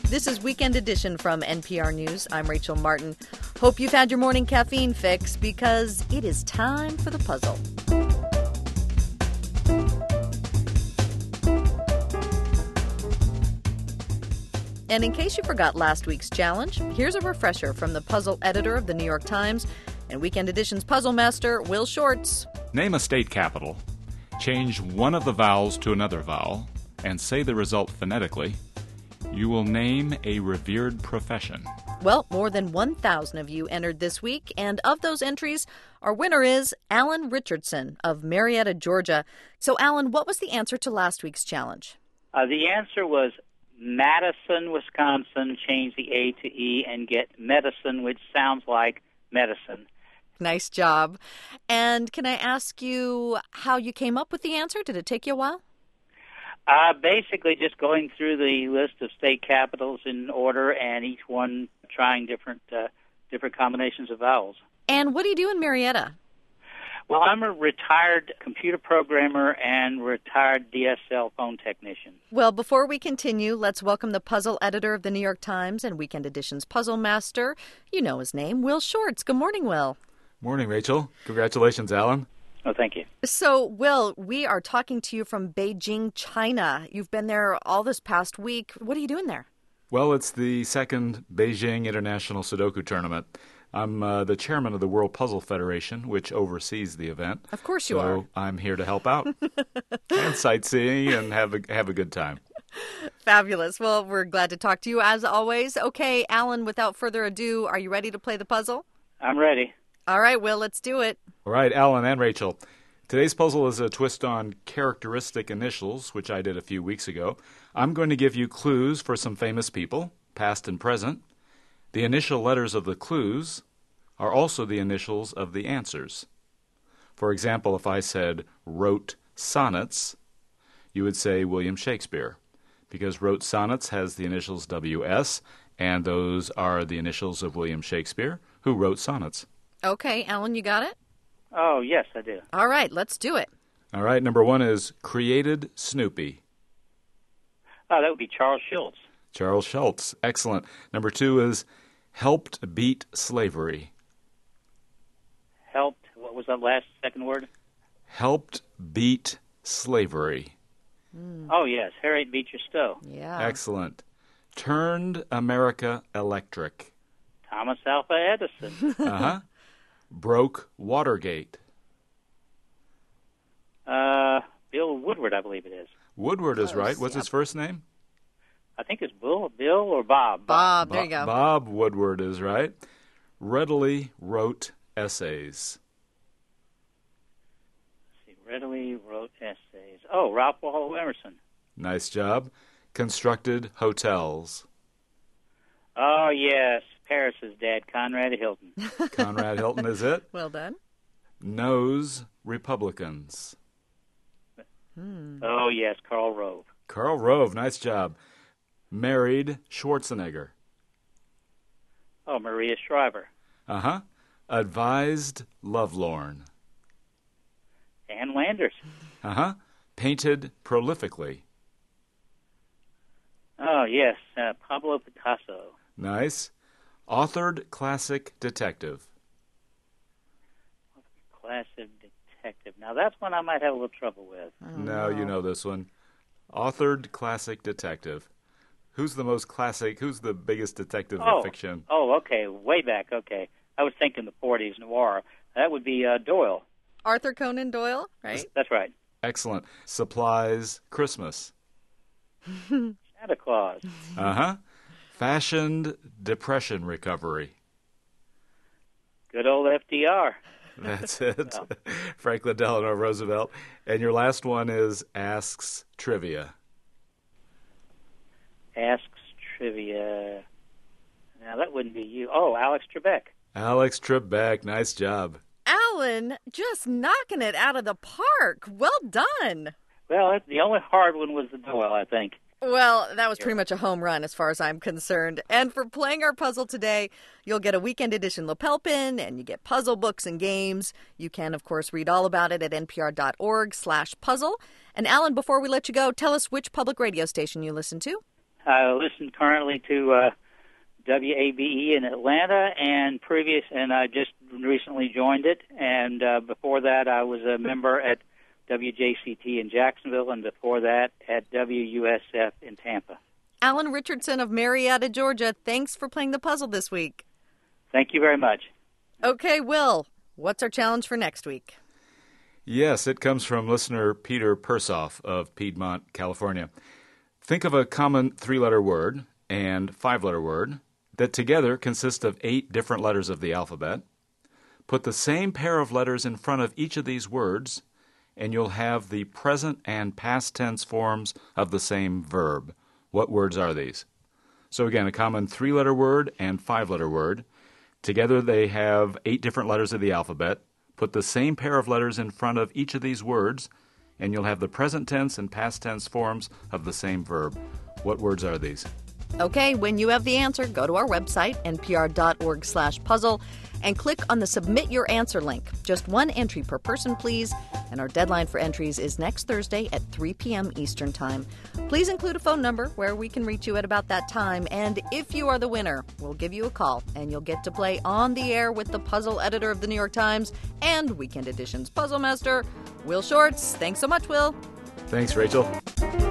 This is Weekend Edition from NPR News. I'm Rachel Martin. Hope you've had your morning caffeine fix because it is time for the puzzle. And in case you forgot last week's challenge, here's a refresher from the puzzle editor of the New York Times and Weekend Edition's puzzle master, Will Shortz. Name a state capital, change one of the vowels to another vowel, and say the result phonetically. You will name a revered profession. Well, more than 1,000 of you entered this week, and of those entries, our winner is Alan Richardson of Marietta, Georgia. So, Alan, what was the answer to last week's challenge? The answer was Madison, Wisconsin. Change the A to E and get medicine, which sounds like medicine. Nice job. And can I ask you how you came up with the answer? Did it take you a while? Basically just going through the list of state capitals in order and each one trying different combinations of vowels. And what do you do in Marietta? Well, I'm a retired computer programmer and retired DSL phone technician. Well, before we continue, let's welcome the puzzle editor of the New York Times and Weekend Edition's puzzle master. You know his name, Will Shortz. Good morning, Will. Morning, Rachel. Congratulations, Alan. Oh, thank you. So, Will, we are talking to you from Beijing, China. You've been there all this past week. What are you doing there? Well, it's the second Beijing International Sudoku Tournament. I'm the chairman of the World Puzzle Federation, which oversees the event. Of course you are. So I'm here to help out and sightseeing and have a good time. Fabulous. Well, we're glad to talk to you as always. Okay, Alan, without further ado, are you ready to play the puzzle? I'm ready. All right, Will, let's do it. All right, Alan and Rachel. Today's puzzle is a twist on characteristic initials, which I did a few weeks ago. I'm going to give you clues for some famous people, past and present. The initial letters of the clues are also the initials of the answers. For example, if I said wrote sonnets, you would say William Shakespeare, because wrote sonnets has the initials W.S., and those are the initials of William Shakespeare, who wrote sonnets. Okay, Alan, you got it? Oh, yes, I do. All right, let's do it. All right, number one is created Snoopy. Oh, that would be Charles Schultz. Charles Schultz. Excellent. Number two is helped beat slavery. Helped, what was that second word? Helped beat slavery. Oh, yes, Harriet Beecher Stowe. Yeah. Excellent. Turned America electric. Thomas Alva Edison. Uh-huh. Broke Watergate. Bill Woodward, I believe it is. Woodward is right. What's his first name? I think it's Bill or Bob. Bob, there you go. Bob Woodward is right. Readily wrote essays. Let's see, readily wrote essays. Oh, Ralph Waldo Emerson. Nice job. Constructed hotels. Oh, yes, Paris's dad, Conrad Hilton. Conrad Hilton is it. Well done. Knows Republicans. Oh, yes, Karl Rove. Karl Rove, nice job. Married Schwarzenegger. Oh, Maria Shriver. Uh-huh. Advised lovelorn. Ann Landers. Uh-huh. Painted prolifically. Oh, yes, Pablo Picasso. Nice. Authored classic detective. Classic detective. Now, that's one I might have a little trouble with. No, you know this one. Authored classic detective. Who's the biggest detective in fiction? Oh, okay, way back, okay. I was thinking the 40s noir. That would be Doyle. Arthur Conan Doyle, right? That's right. Excellent. Supplies Christmas. Santa Claus. Uh-huh. Fashioned depression recovery. Good old FDR. That's it. Franklin Delano Roosevelt. And your last one is asks trivia. Asks trivia. Now, that wouldn't be you. Oh, Alex Trebek. Alex Trebek. Nice job. Alan, just knocking it out of the park. Well done. Well, the only hard one was the Doyle, I think. Well, that was pretty much a home run as far as I'm concerned. And for playing our puzzle today, you'll get a Weekend Edition lapel pin, and you get puzzle books and games. You can, of course, read all about it at npr.org/puzzle. And Alan, before we let you go, tell us which public radio station you listen to. I listen currently to WABE in Atlanta, and I just recently joined it. And before that, I was a member at WJCT in Jacksonville, and before that at WUSF in Tampa. Alan Richardson of Marietta, Georgia, thanks for playing the puzzle this week. Thank you very much. Okay, Will, what's our challenge for next week? Yes, it comes from listener Peter Persoff of Piedmont, California. Think of a common 3-letter word and 5-letter word that together consist of 8 different letters of the alphabet. Put the same pair of letters in front of each of these words, and you'll have the present and past tense forms of the same verb. What words are these? So again, a common 3-letter word and 5-letter word. Together they have 8 different letters of the alphabet. Put the same pair of letters in front of each of these words, and you'll have the present tense and past tense forms of the same verb. What words are these? Okay, when you have the answer, go to our website, npr.org/puzzle, and click on the Submit Your Answer link. Just 1 entry per person, please. And our deadline for entries is next Thursday at 3 p.m. Eastern Time. Please include a phone number where we can reach you at about that time. And if you are the winner, we'll give you a call, and you'll get to play on the air with the puzzle editor of the New York Times and Weekend Edition's puzzle master, Will Shortz. Thanks so much, Will. Thanks, Rachel.